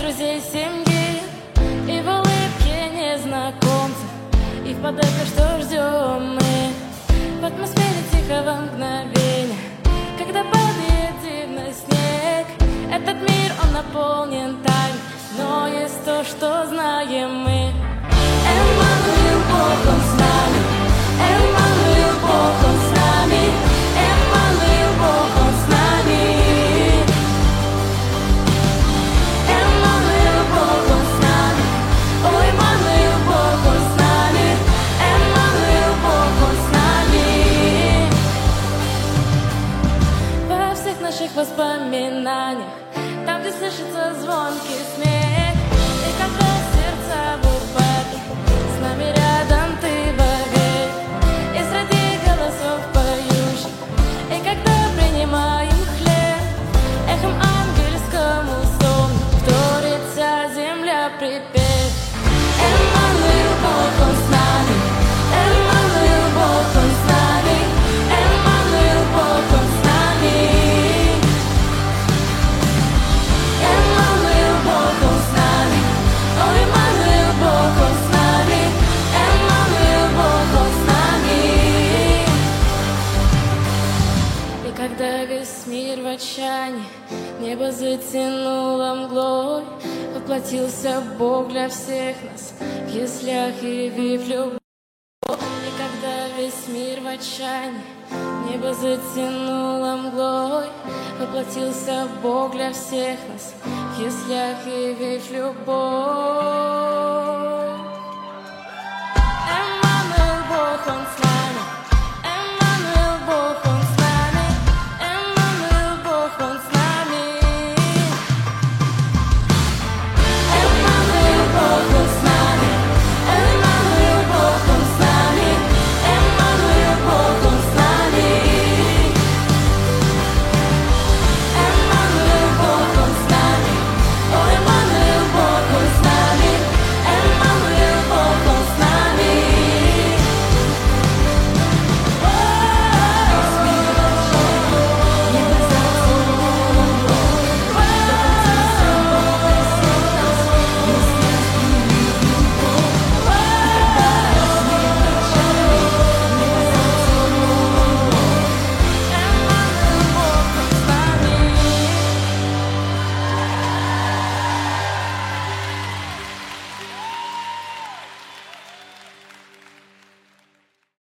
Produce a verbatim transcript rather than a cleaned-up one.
друзей, семьи, и в улыбке незнакомцев, и в подарках, что ждем мы. В атмосфере тихого мгновения, когда падает дивный снег. Этот мир, он наполнен тайной, но есть то, что знаем мы. Эммануил, Бог, Он с нами. Эммануил, Бог, Он с нами. Эммануил, Бог, Он с нами. Эммануил, Бог, Он с нами. О, Эммануил, Бог, Он с нами. Эммануил, Бог, Он с нами. Во всех наших воспоминаниях, там, где слышится звонкий смех, и когда сердца в упадке, с нами рядом ты вовек. И среди голосов поющих, и когда принимаем хлеб, эхом ангельскому сону вторится земля припев. Эммануил, Бог, Он с нами. Эммануил, Бог, Он с нами. Эммануил, Бог, Он с нами. Эммануил, Бог, Он с нами. О, Эммануил, Бог, Он с нами. Эммануил, Бог, Он с нами. И когда весь мир в отчаянии, небо затянуло мглой, воплотился Бог для всех нас в яслях, явив любовь. И когда весь мир в отчаянии, небо затянуло мглой, воплотился Бог для всех нас в яслях, явив любовь.